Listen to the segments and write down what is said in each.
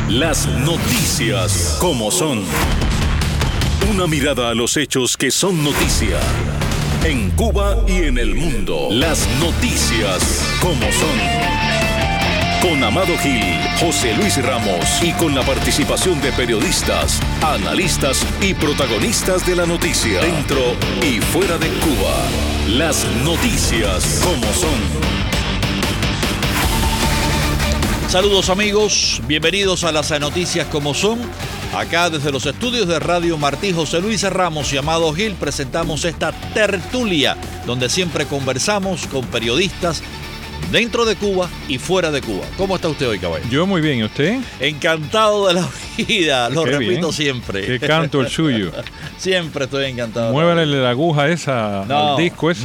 Las noticias como son. Una mirada a los hechos que son noticia. En Cuba y en el mundo. Las noticias como son. Con Amado Gil, José Luis Ramos y con la participación de periodistas, analistas y protagonistas de la noticia. Dentro y fuera de Cuba. Las noticias como son. Saludos amigos, bienvenidos a las noticias como son. Acá desde los estudios de Radio Martí, José Luis Ramos y Amado Gil presentamos esta tertulia donde siempre conversamos con periodistas dentro de Cuba y fuera de Cuba. ¿Cómo está usted hoy, caballero? Yo muy bien, ¿y usted? Encantado de la vida, lo repito bien. Siempre. Qué canto el suyo. Siempre estoy encantado. Muévele la aguja esa al disco ese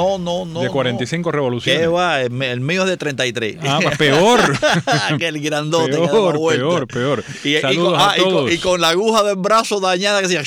de 45 revoluciones. ¿Qué va? El mío es de 33. Ah, peor. Que el grandote. Peor. Saludos a todos. Y con la aguja del brazo dañada que decía...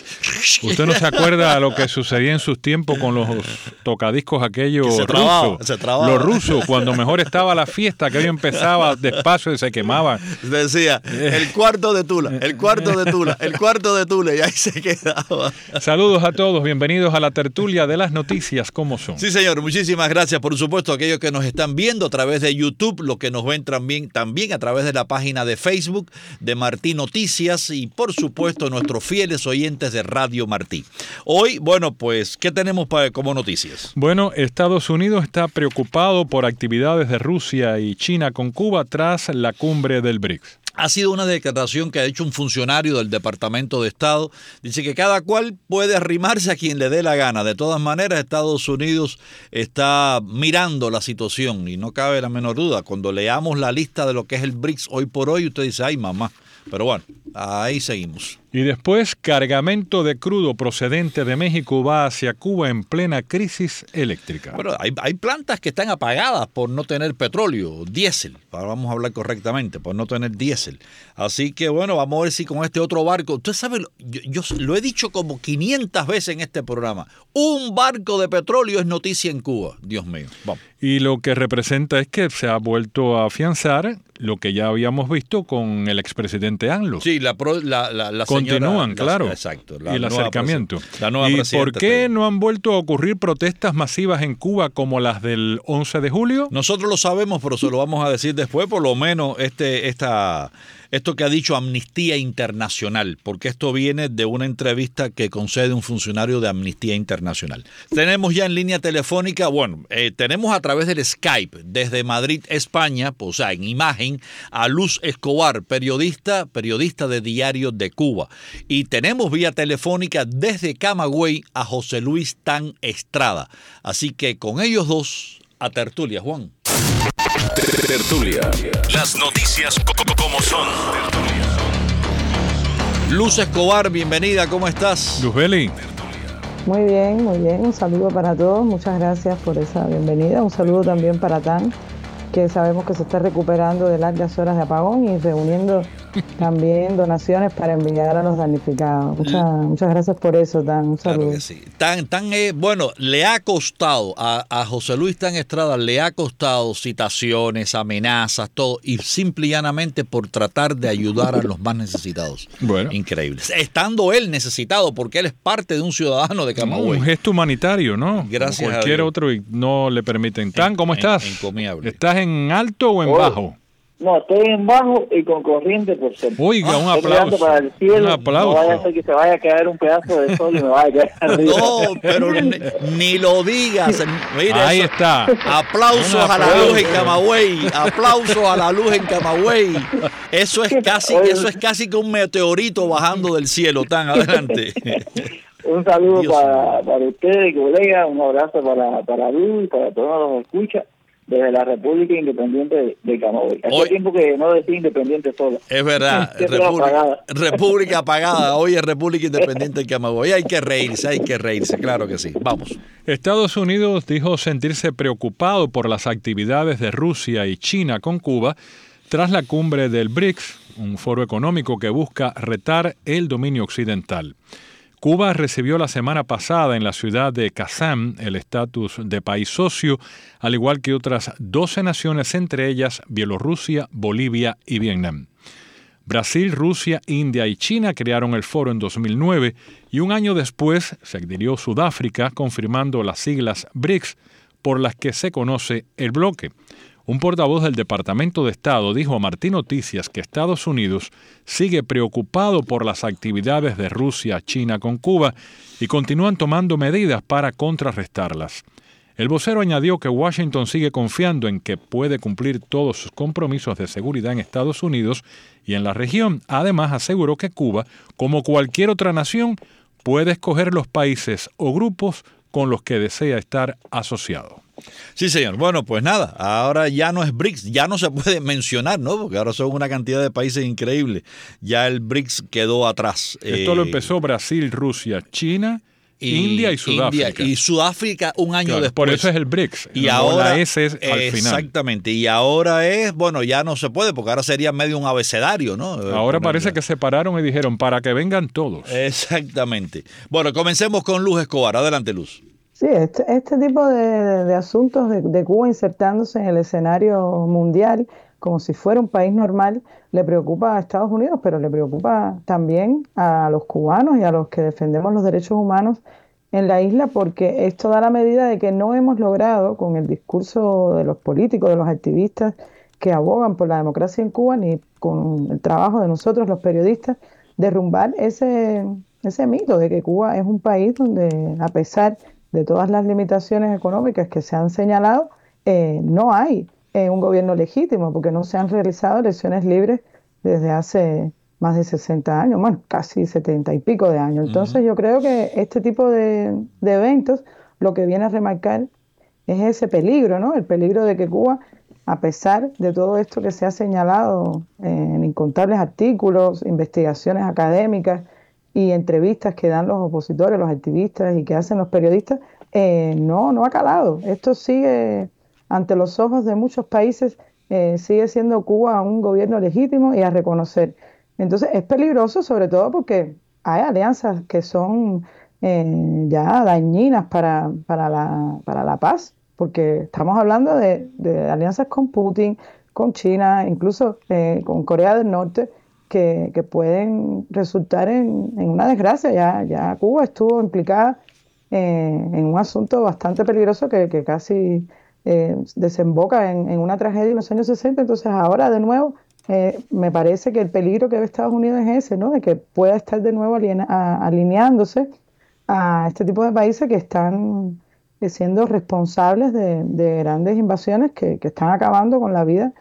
¿Usted no se acuerda lo que sucedía en sus tiempos con los tocadiscos aquellos rusos? Los rusos, cuando mejor estaba la fiesta, que hoy empezaba despacio y se quemaba. Decía, el cuarto de Tula, el cuarto de Tula, el cuarto de Tula, y ahí se quedaba. Saludos a todos, bienvenidos a la tertulia de las noticias como son. Sí, señor, muchísimas gracias. Por supuesto, aquellos que nos están viendo a través de YouTube, los que nos ven también a través de la página de Facebook de Martí Noticias y, por supuesto, nuestros fieles oyentes de Radio Martí. Hoy, bueno, pues, ¿qué tenemos como noticias? Bueno, Estados Unidos está preocupado por actividades de Rusia y China con Cuba tras la cumbre del BRICS. Ha sido una declaración que ha hecho un funcionario del Departamento de Estado. Dice que cada cual puede arrimarse a quien le dé la gana. De todas maneras, Estados Unidos está mirando la situación y no cabe la menor duda. Cuando leamos la lista de lo que es el BRICS hoy por hoy, usted dice, ay mamá. Pero bueno, ahí seguimos. Y después, cargamento de crudo procedente de México va hacia Cuba en plena crisis eléctrica. Bueno, hay plantas que están apagadas por no tener petróleo, diésel. Ahora vamos a hablar correctamente, por no tener diésel. Así que bueno, vamos a ver si con este otro barco... Usted sabe, yo lo he dicho como 500 veces en este programa. Un barco de petróleo es noticia en Cuba. Dios mío, vamos. Y lo que representa es que se ha vuelto a afianzar lo que ya habíamos visto con el expresidente ANLO. Sí, la continúan, claro. Exacto. Y el acercamiento. ¿Y por qué no han vuelto a ocurrir protestas masivas en Cuba como las del 11 de julio? Nosotros lo sabemos, pero se lo vamos a decir después, por lo menos esto que ha dicho Amnistía Internacional, porque esto viene de una entrevista que concede un funcionario de Amnistía Internacional. Tenemos ya en línea telefónica, tenemos a través del Skype, desde Madrid, España, o sea, en imagen, a Luz Escobar, periodista de Diario de Cuba. Y tenemos vía telefónica desde Camagüey a José Luis Tan Estrada. Así que con ellos dos, a tertulia, Juan. Tertulia. Las noticias como son. Luz Escobar, bienvenida, ¿cómo estás? Luzbeli. Muy bien. Un saludo para todos. Muchas gracias por esa bienvenida. Un saludo también para Tan, que sabemos que se está recuperando de largas horas de apagón y reuniendo también donaciones para enviar a los damnificados. Muchas gracias por eso, Tan. Un saludo. Claro que sí. Le ha costado a José Luis Tan Estrada, le ha costado citaciones, amenazas, todo, y simple y llanamente por tratar de ayudar a los más necesitados. Bueno. Increíble. Estando él necesitado, porque él es parte de un ciudadano de Camagüey. Un gesto humanitario, ¿no? Gracias. Como cualquier otro y no le permiten. Tan, ¿cómo estás? Encomiable. ¿Estás en alto o en bajo? No, estoy en bajo y con corriente por ser. Oiga, un estoy mirando aplauso. para el cielo. Un aplauso. No vaya a ser que se vaya a caer un pedazo de sol y me vaya a caer arriba. No, pero ni lo digas. Mira, ahí está. Aplausos a la luz en Camagüey. Aplausos a la luz en Camagüey. Eso es casi que un meteorito bajando del cielo. Tan adelante. Un saludo para ustedes, colegas. Un abrazo para Luz y para todos los que escuchan. Desde la República Independiente de Camagüey. Hace tiempo que no decía independiente sola. Es verdad, República apagada. Hoy es República Independiente de Camagüey. Hay que reírse, claro que sí. Vamos. Estados Unidos dijo sentirse preocupado por las actividades de Rusia y China con Cuba tras la cumbre del BRICS, un foro económico que busca retar el dominio occidental. Cuba recibió la semana pasada en la ciudad de Kazán el estatus de país socio, al igual que otras 12 naciones, entre ellas Bielorrusia, Bolivia y Vietnam. Brasil, Rusia, India y China crearon el foro en 2009 y un año después se adhirió Sudáfrica, confirmando las siglas BRICS por las que se conoce el bloque. Un portavoz del Departamento de Estado dijo a Martín Noticias que Estados Unidos sigue preocupado por las actividades de Rusia, China con Cuba y continúan tomando medidas para contrarrestarlas. El vocero añadió que Washington sigue confiando en que puede cumplir todos sus compromisos de seguridad en Estados Unidos y en la región. Además, aseguró que Cuba, como cualquier otra nación, puede escoger los países o grupos con los que desea estar asociado. Sí, señor. Bueno, pues nada, ahora ya no es BRICS, ya no se puede mencionar, ¿no? Porque ahora son una cantidad de países increíbles. Ya el BRICS quedó atrás. Esto lo empezó Brasil, Rusia, China, India y Sudáfrica. Y Sudáfrica un año después. Por eso es el BRICS. Y ahora la S es al final. Exactamente. Y ahora es, bueno, ya no se puede, porque ahora sería medio un abecedario, ¿no? Ahora parece que separaron y dijeron, para que vengan todos. Exactamente. Bueno, comencemos con Luz Escobar. Adelante, Luz. Sí, este tipo de asuntos de Cuba insertándose en el escenario mundial como si fuera un país normal, le preocupa a Estados Unidos, pero le preocupa también a los cubanos y a los que defendemos los derechos humanos en la isla, porque esto da la medida de que no hemos logrado, con el discurso de los políticos, de los activistas que abogan por la democracia en Cuba, ni con el trabajo de nosotros, los periodistas, derrumbar ese mito de que Cuba es un país donde, a pesar de todas las limitaciones económicas que se han señalado, no hay un gobierno legítimo, porque no se han realizado elecciones libres desde hace más de 60 años, bueno, casi 70 y pico de años. Entonces yo creo que este tipo de eventos lo que viene a remarcar es ese peligro, ¿no? El peligro de que Cuba, a pesar de todo esto que se ha señalado en incontables artículos, investigaciones académicas y entrevistas que dan los opositores, los activistas y que hacen los periodistas, no ha calado. Esto sigue ante los ojos de muchos países, sigue siendo Cuba un gobierno legítimo y a reconocer. Entonces es peligroso, sobre todo porque hay alianzas que son ya dañinas para la paz, porque estamos hablando de alianzas con Putin, con China, incluso con Corea del Norte, que pueden resultar en una desgracia. Ya Cuba estuvo implicada en un asunto bastante peligroso que casi desemboca en una tragedia en los años 60. Entonces ahora de nuevo me parece que el peligro que ve Estados Unidos es ese, ¿no? De que pueda estar de nuevo alineándose a este tipo de países que están siendo responsables de grandes invasiones que están acabando con la vida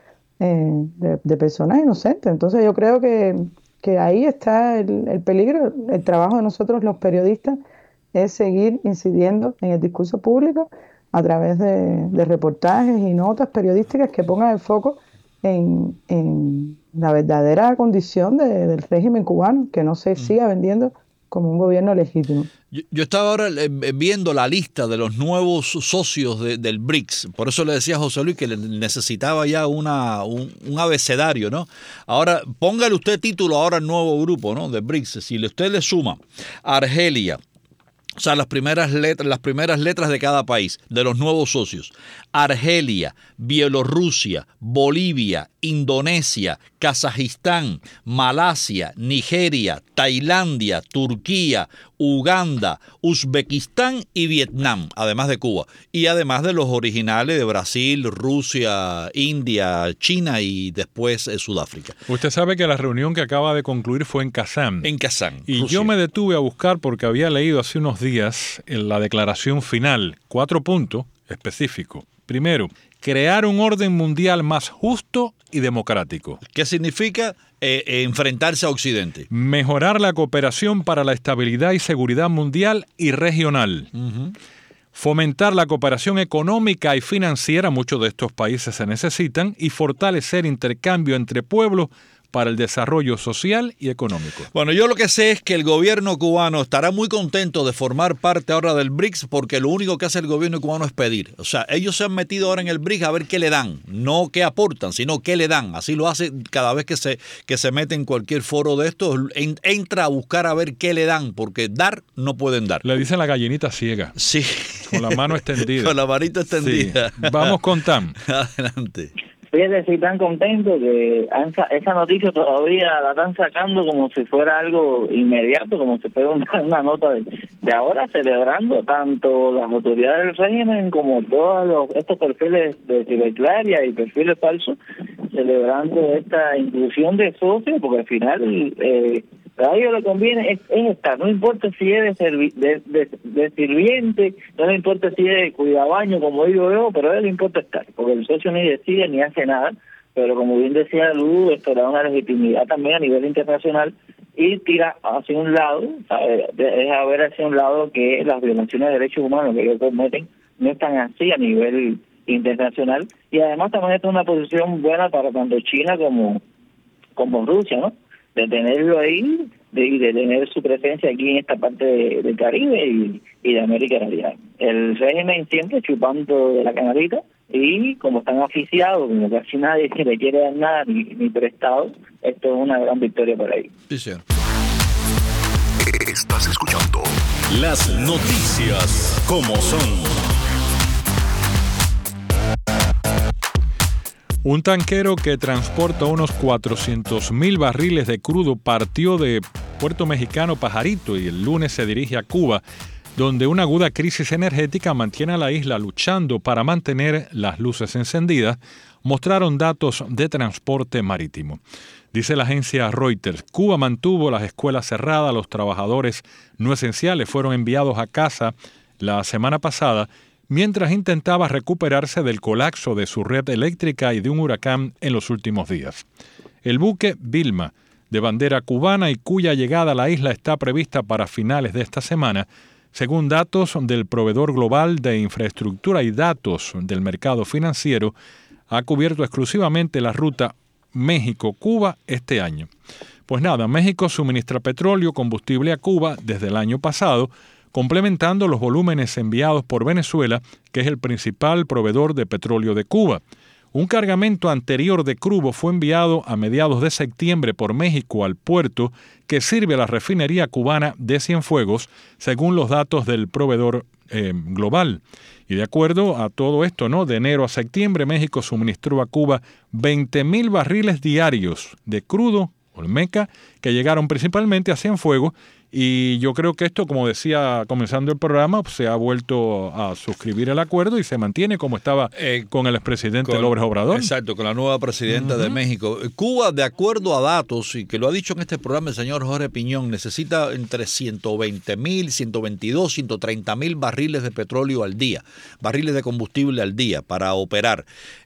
de personas inocentes. Entonces yo creo que ahí está el peligro. El trabajo de nosotros los periodistas es seguir incidiendo en el discurso público a través de reportajes y notas periodísticas que pongan el foco en la verdadera condición del régimen cubano, que no se siga vendiendo como un gobierno legítimo. Yo estaba ahora viendo la lista de los nuevos socios del BRICS, por eso le decía a José Luis que necesitaba ya un abecedario, ¿no? Ahora, póngale usted título ahora al nuevo grupo, ¿no? De BRICS. Si usted le suma Argelia, o sea, las primeras letras de cada país, de los nuevos socios: Argelia, Bielorrusia, Bolivia, Indonesia, Kazajistán, Malasia, Nigeria, Tailandia, Turquía, Uganda, Uzbekistán y Vietnam, además de Cuba. Y además de los originales de Brasil, Rusia, India, China y después Sudáfrica. Usted sabe que la reunión que acaba de concluir fue en Kazán. En Kazán, Y Rusia. yo me detuve a buscar porque había leído hace unos días en la declaración final 4 puntos específicos. Primero, crear un orden mundial más justo y democrático. ¿Qué significa enfrentarse a Occidente? Mejorar la cooperación para la estabilidad y seguridad mundial y regional. Fomentar la cooperación económica y financiera, muchos de estos países se necesitan, y fortalecer intercambio entre pueblos para el desarrollo social y económico. Bueno, yo lo que sé es que el gobierno cubano estará muy contento de formar parte ahora del BRICS, porque lo único que hace el gobierno cubano es pedir. O sea, ellos se han metido ahora en el BRICS a ver qué le dan, no qué aportan, sino qué le dan. Así lo hace cada vez que se mete en cualquier foro de estos, entra a buscar a ver qué le dan, porque dar no pueden dar. Le dicen la gallinita ciega. Sí. Con la mano extendida. Con la manita extendida. Sí. Vamos con Tam. Adelante. Fíjate, estoy tan contento que esa noticia todavía la están sacando como si fuera algo inmediato, como si fuera una nota de ahora, celebrando tanto las autoridades del régimen como todos estos perfiles de ciberclaria y perfiles falsos, celebrando esta inclusión de socios, porque al final a ellos le conviene es estar, no importa si es de sirviente, no le importa si es de cuidabaño, como digo yo, pero a él le importa estar, porque el socio ni decide ni hace nada, pero como bien decía Luz, esto da una legitimidad también a nivel internacional y tira hacia un lado, deja ver hacia un lado que las violaciones de derechos humanos que ellos cometen no están así a nivel internacional, y además también está en una posición buena para tanto China como Rusia, ¿no? De tenerlo ahí, de tener su presencia aquí en esta parte del Caribe y de América Latina. El régimen siempre chupando de la canalita, y como están aficiados, como casi nadie le quiere dar nada ni prestado, esto es una gran victoria para ellos. Sí, señor. Estás escuchando las noticias como son. Un tanquero que transporta unos 400,000 barriles de crudo partió de Puerto Mexicano Pajarito y el lunes se dirige a Cuba, donde una aguda crisis energética mantiene a la isla luchando para mantener las luces encendidas, mostraron datos de transporte marítimo. Dice la agencia Reuters, Cuba mantuvo las escuelas cerradas, los trabajadores no esenciales fueron enviados a casa la semana pasada, mientras intentaba recuperarse del colapso de su red eléctrica y de un huracán en los últimos días. El buque Vilma, de bandera cubana y cuya llegada a la isla está prevista para finales de esta semana, según datos del proveedor global de infraestructura y datos del mercado financiero, ha cubierto exclusivamente la ruta México-Cuba este año. Pues nada, México suministra petróleo, combustible a Cuba desde el año pasado, complementando los volúmenes enviados por Venezuela, que es el principal proveedor de petróleo de Cuba. Un cargamento anterior de crudo fue enviado a mediados de septiembre por México al puerto que sirve a la refinería cubana de Cienfuegos, según los datos del proveedor global. Y de acuerdo a todo esto, ¿no? De enero a septiembre, México suministró a Cuba 20,000 barriles diarios de crudo olmeca que llegaron principalmente a Cienfuegos. Y yo creo que esto, como decía comenzando el programa, se ha vuelto a suscribir el acuerdo y se mantiene como estaba con el expresidente López Obrador. Exacto, con la nueva presidenta de México. Cuba, de acuerdo a datos, y que lo ha dicho en este programa el señor Jorge Piñón, necesita entre 120,000, 122, 130,000 barriles de petróleo al día, barriles de combustible al día para operar.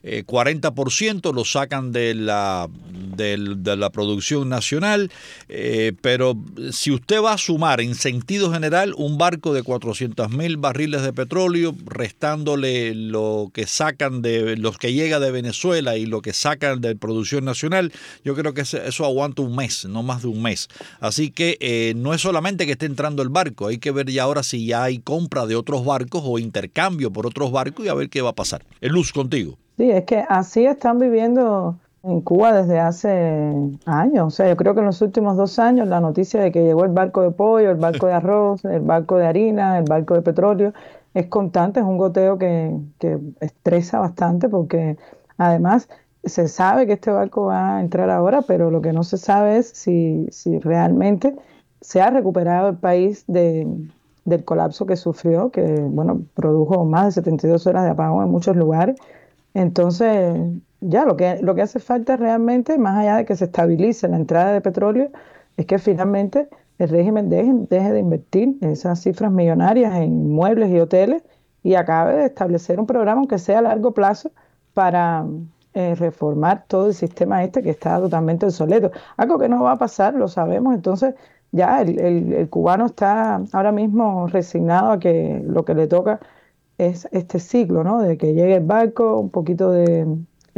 40% lo sacan de la producción nacional, pero si usted va a sumar en sentido general un barco de 400,000 barriles de petróleo, restándole lo que sacan de los que llega de Venezuela y lo que sacan de producción nacional, yo creo que eso aguanta un mes, no más de un mes. Así que no es solamente que esté entrando el barco, hay que ver ya ahora si ya hay compra de otros barcos o intercambio por otros barcos y a ver qué va a pasar. Luz, contigo. Sí, es que así están viviendo en Cuba desde hace años. O sea, yo creo que en los últimos 2 años la noticia de que llegó el barco de pollo, el barco de arroz, el barco de harina, el barco de petróleo, es constante, es un goteo que estresa bastante porque además se sabe que este barco va a entrar ahora, pero lo que no se sabe es si realmente se ha recuperado el país del colapso que sufrió, que bueno, produjo más de 72 horas de apagón en muchos lugares. Entonces, ya lo que hace falta realmente, más allá de que se estabilice la entrada de petróleo, es que finalmente el régimen deje de invertir esas cifras millonarias en inmuebles y hoteles y acabe de establecer un programa, aunque sea a largo plazo, para reformar todo el sistema que está totalmente obsoleto. Algo que no va a pasar, lo sabemos. Entonces ya el cubano está ahora mismo resignado a que lo que le toca es este ciclo, ¿no? De que llegue el barco, un poquito de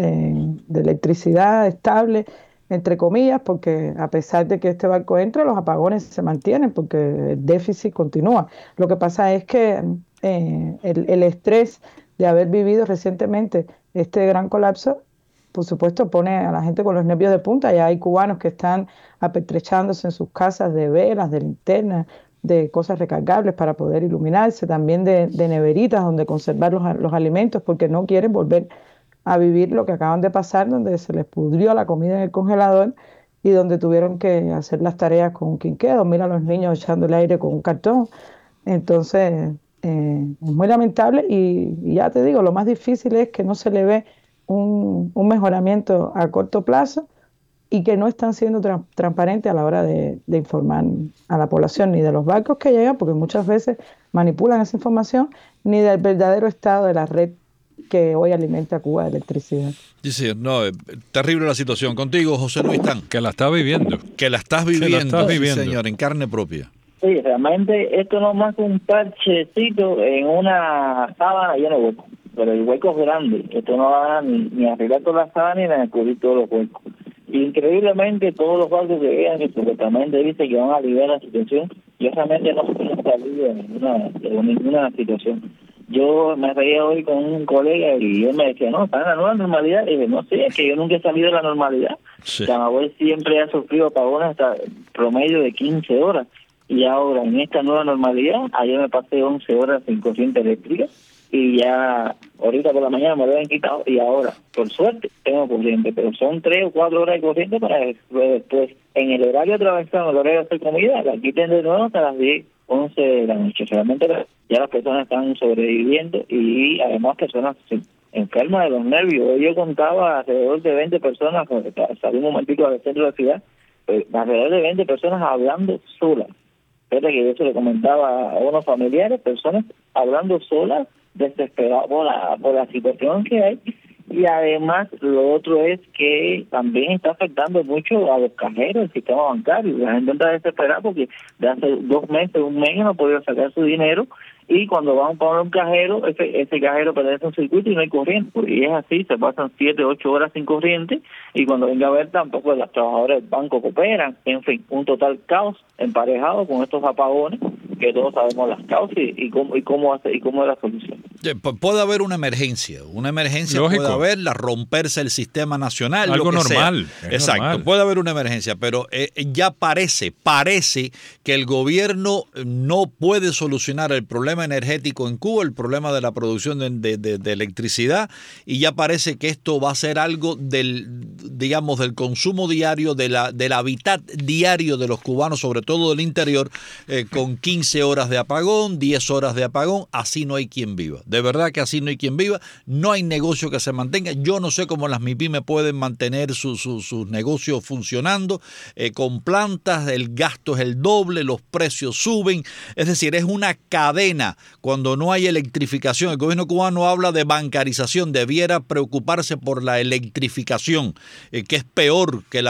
electricidad estable, entre comillas, porque a pesar de que este barco entre, los apagones se mantienen porque el déficit continúa. Lo que pasa es que el estrés de haber vivido recientemente este gran colapso, por supuesto, pone a la gente con los nervios de punta. Ya hay cubanos que están apertrechándose en sus casas de velas, de linternas, de cosas recargables para poder iluminarse, también de neveritas donde conservar los alimentos, porque no quieren volver a vivir lo que acaban de pasar, donde se les pudrió la comida en el congelador y donde tuvieron que hacer las tareas con un quinqué, dormir a los niños echándole aire con un cartón. Entonces, es muy lamentable y ya te digo, lo más difícil es que no se le ve un mejoramiento a corto plazo y que no están siendo transparentes a la hora de informar a la población, ni de los barcos que llegan, porque muchas veces manipulan esa información, ni del verdadero estado de la red que hoy alimenta a Cuba de electricidad. Sí, no, terrible la situación. Contigo, José Luis Tan. Que la está viviendo. Que la estás viviendo, sí, señor, en carne propia. Sí, realmente esto no es más que un parchecito en una sábana llena de huecos, pero el hueco es grande. Esto no va ni a arreglar toda la sábana ni a descubrir todos los huecos. Increíblemente, todos los barcos que vean que supuestamente dice que van a aliviar la situación, yo realmente no he salido de ninguna situación. Yo me reía hoy con un colega y él me decía, no, está en la nueva normalidad. Y dije, no sé, es que yo nunca he salido de la normalidad. Sí. Camagüey siempre ha sufrido apagones hasta promedio de 15 horas. Y ahora, en esta nueva normalidad, ayer me pasé 11 horas sin corriente eléctrica y ya ahorita por la mañana me lo habían quitado y ahora, por suerte, tengo corriente, pero son 3 o 4 horas de corriente para después, en el horario atravesado, en el horario de hacer comida, la quiten de nuevo hasta las 10, 11 de la noche. Realmente ya las personas están sobreviviendo y además personas enfermas de los nervios. Yo contaba alrededor de 20 personas, salí un momentito al centro de la ciudad, alrededor de 20 personas hablando solas. Pero que yo se lo comentaba a unos familiares, personas hablando solas, desesperadas por la situación que hay. Y además lo otro es que también está afectando mucho a los cajeros, el sistema bancario. La gente está desesperada porque de hace 2 meses, un mes no ha podido sacar su dinero y cuando van a poner un cajero, ese cajero pertenece a un circuito y no hay corriente. Y es así, se pasan 7, 8 horas sin corriente y cuando venga a ver tampoco las trabajadoras del banco cooperan. En fin, un total caos emparejado con estos apagones que todos sabemos las causas y cómo es la solución. Puede haber una emergencia Lógico. Puede haber romperse el sistema nacional, algo lo que normal. Sea. Exacto, normal. Puede haber una emergencia, pero ya parece que el gobierno no puede solucionar el problema energético en Cuba, el problema de la producción de electricidad, y ya parece que esto va a ser algo del consumo diario, del hábitat diario de los cubanos, sobre todo del interior, con 15 horas de apagón, 10 horas de apagón, así no hay quien viva. De verdad que así no hay quien viva, no hay negocio que se mantenga. Yo no sé cómo las MIPYME pueden mantener sus negocios funcionando con plantas, el gasto es el doble, los precios suben, es decir, es una cadena. Cuando no hay electrificación, el gobierno cubano habla de bancarización, debiera preocuparse por la electrificación, que es peor que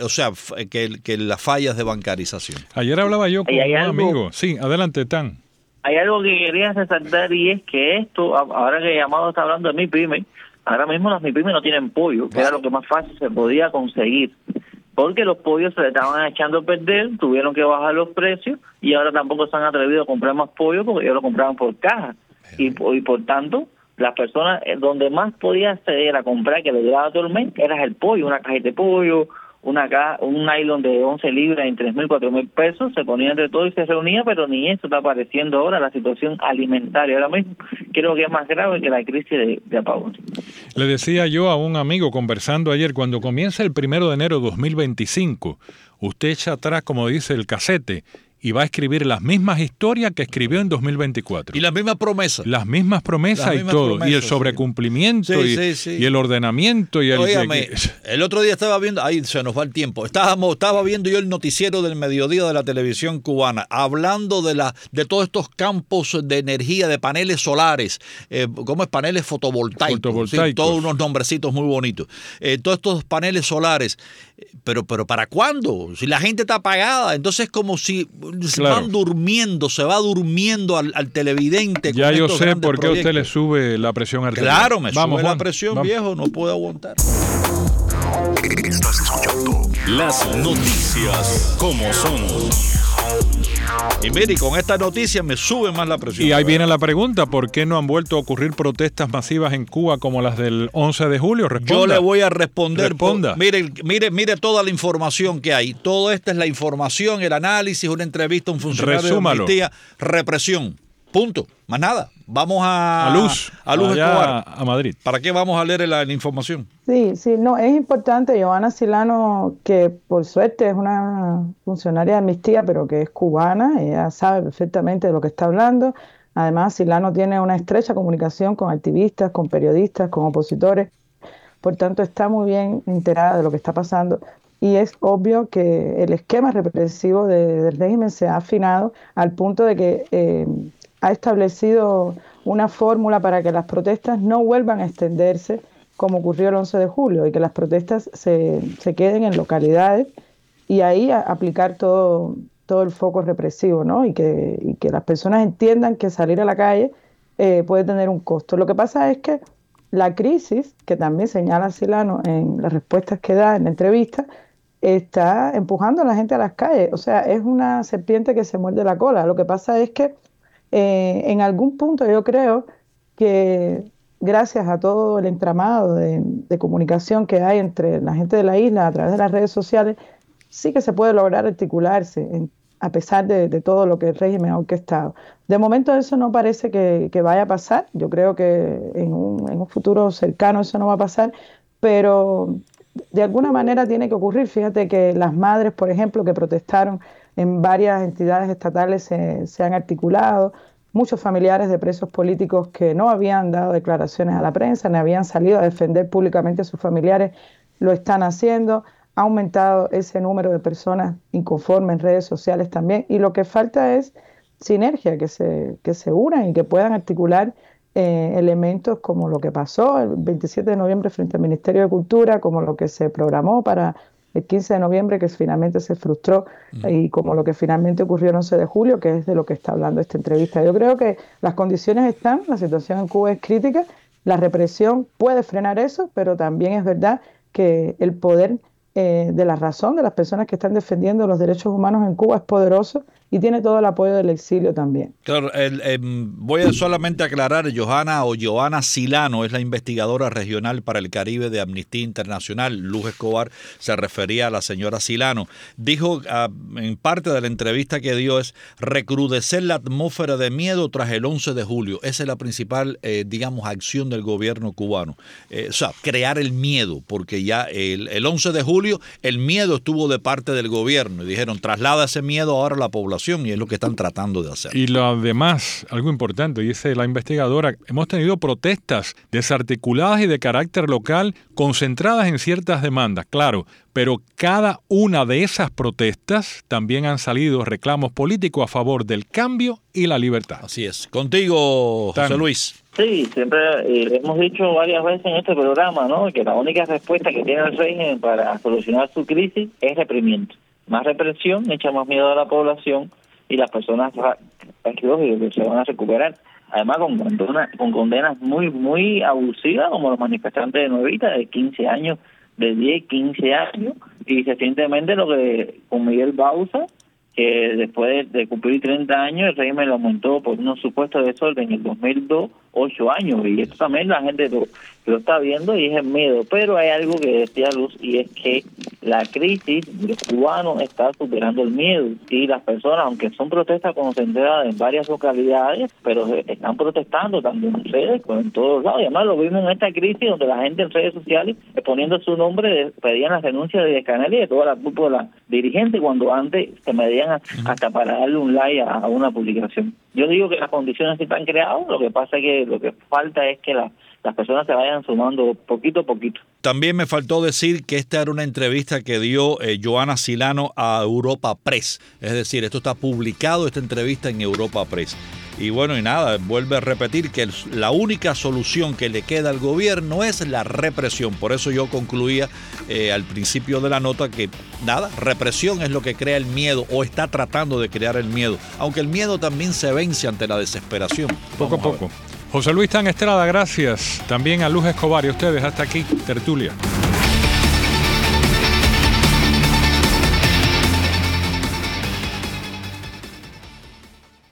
que las fallas de bancarización. Ayer hablaba yo con un amigo. Sí, adelante, Tan. Hay algo que quería resaltar y es que esto, ahora que Llamado está hablando de MIPYME, ahora mismo las MIPYME no tienen pollo, que era lo que más fácil se podía conseguir, porque los pollos se le estaban echando a perder, tuvieron que bajar los precios y ahora tampoco se han atrevido a comprar más pollo porque ellos lo compraban por caja y por tanto las personas donde más podía acceder a comprar que le duraba todo el mes era el pollo, una cajita de pollo, un nylon de 11 libras en 3,000, 4,000 pesos, se ponía entre todo y se reunía, pero ni eso está apareciendo ahora, la situación alimentaria ahora mismo creo que es más grave que la crisis de apagón. Le decía yo a un amigo conversando ayer, cuando comienza el 1 de enero de 2025, usted echa atrás, como dice el casete, y va a escribir las mismas historias que escribió en 2024. Y las mismas promesas. Las mismas promesas y todo. Promesas, y el sobrecumplimiento y el ordenamiento. Y Óigame, el otro día estaba viendo, ahí se nos va el tiempo, estaba viendo yo el noticiero del mediodía de la televisión cubana, hablando de todos estos campos de energía, de paneles solares, ¿cómo es? Paneles fotovoltaicos. Sí, todos unos nombrecitos muy bonitos. Todos estos paneles solares. Pero ¿para cuándo? Si la gente está apagada, entonces como si se va durmiendo al televidente. Ya yo sé por qué a usted le sube la presión arterial. Claro, me sube la presión, viejo, no puedo aguantar. Estás escuchando las noticias como son. Y mire, con esta noticia me sube más la presión. Y ahí viene la pregunta, ¿por qué no han vuelto a ocurrir protestas masivas en Cuba como las del 11 de julio? Responda. Yo le voy a responder. Responda. Mire toda la información que hay. Todo esta es la información, el análisis, una entrevista a un funcionario de Amnistía. Represión. Punto. Más nada. Vamos a Luz Escobar. A Madrid. ¿Para qué vamos a leer la información? Sí, no, es importante. Johanna Silano, que por suerte es una funcionaria de Amnistía, pero que es cubana, ella sabe perfectamente de lo que está hablando. Además, Silano tiene una estrecha comunicación con activistas, con periodistas, con opositores. Por tanto, está muy bien enterada de lo que está pasando. Y es obvio que el esquema represivo del régimen se ha afinado al punto de que ha establecido una fórmula para que las protestas no vuelvan a extenderse como ocurrió el 11 de julio y que las protestas se queden en localidades y ahí aplicar todo el foco represivo, ¿no? Y que las personas entiendan que salir a la calle puede tener un costo. Lo que pasa es que la crisis, que también señala Silano en las respuestas que da en la entrevista, está empujando a la gente a las calles. O sea, es una serpiente que se muerde la cola. Lo que pasa es que en algún punto yo creo que gracias a todo el entramado de comunicación que hay entre la gente de la isla a través de las redes sociales, sí que se puede lograr articularse a pesar de todo lo que el régimen ha orquestado. De momento eso no parece que vaya a pasar. Yo creo que en un futuro cercano eso no va a pasar, pero de alguna manera tiene que ocurrir. Fíjate que las madres, por ejemplo, que protestaron en varias entidades estatales se han articulado. Muchos familiares de presos políticos que no habían dado declaraciones a la prensa, ni habían salido a defender públicamente a sus familiares, lo están haciendo. Ha aumentado ese número de personas inconformes en redes sociales también. Y lo que falta es sinergia, que se unan y que puedan articular elementos como lo que pasó el 27 de noviembre frente al Ministerio de Cultura, como lo que se programó para el 15 de noviembre, que finalmente se frustró, y como lo que finalmente ocurrió el 11 de julio, que es de lo que está hablando esta entrevista. Yo creo que las condiciones están, la situación en Cuba es crítica, la represión puede frenar eso, pero también es verdad que el poder de la razón de las personas que están defendiendo los derechos humanos en Cuba es poderoso y tiene todo el apoyo del exilio también. Claro, voy a solamente aclarar, Johanna Silano es la investigadora regional para el Caribe de Amnistía Internacional. Luz Escobar se refería a la señora Silano. Dijo en parte de la entrevista que dio es recrudecer la atmósfera de miedo tras el 11 de julio. Esa es la principal, acción del gobierno cubano. O sea, crear el miedo, porque ya el 11 de julio el miedo estuvo de parte del gobierno y dijeron traslada ese miedo ahora a la población. Y es lo que están tratando de hacer. Y lo además, algo importante, dice la investigadora, hemos tenido protestas desarticuladas y de carácter local concentradas en ciertas demandas, claro, pero cada una de esas protestas también han salido reclamos políticos a favor del cambio y la libertad. Así es. Contigo, José Luis. Sí, siempre hemos dicho varias veces en este programa, ¿no?, que la única respuesta que tiene el régimen para solucionar su crisis es reprimiento. Más represión, echa más miedo a la población y las personas que se van a recuperar. Además, con condenas muy, muy abusivas, como los manifestantes de Nuevita, de 15 años, de 10, 15 años, y recientemente lo que con Miguel Bauza, que después de cumplir 30 años, el régimen lo aumentó por unos supuestos desorden en el 2002, 8 años, y esto también la gente lo está viendo y es el miedo. Pero hay algo que decía Luz, y es que la crisis de los cubanos está superando el miedo, y las personas, aunque son protestas concentradas en varias localidades, pero están protestando tanto en redes como en todos lados. Y además lo vimos en esta crisis donde la gente en redes sociales, poniendo su nombre, pedían la renuncia de Díaz-Canel y de toda la cúpula dirigente, cuando antes se medían hasta para darle un like a una publicación. Yo digo que las condiciones se están creadas, lo que pasa es que lo que falta es que las personas se vayan sumando poquito a poquito. También me faltó decir que esta era una entrevista que dio Johanna Silano a Europa Press. Es decir, esto está publicado, esta entrevista en Europa Press. Y bueno, y nada, vuelve a repetir que la única solución que le queda al gobierno es la represión. Por eso yo concluía al principio de la nota que nada, represión es lo que crea el miedo o está tratando de crear el miedo. Aunque el miedo también se vence ante la desesperación. Poco a poco. José Luis Tan Estrada, gracias. También a Luz Escobar y ustedes hasta aquí, Tertulia.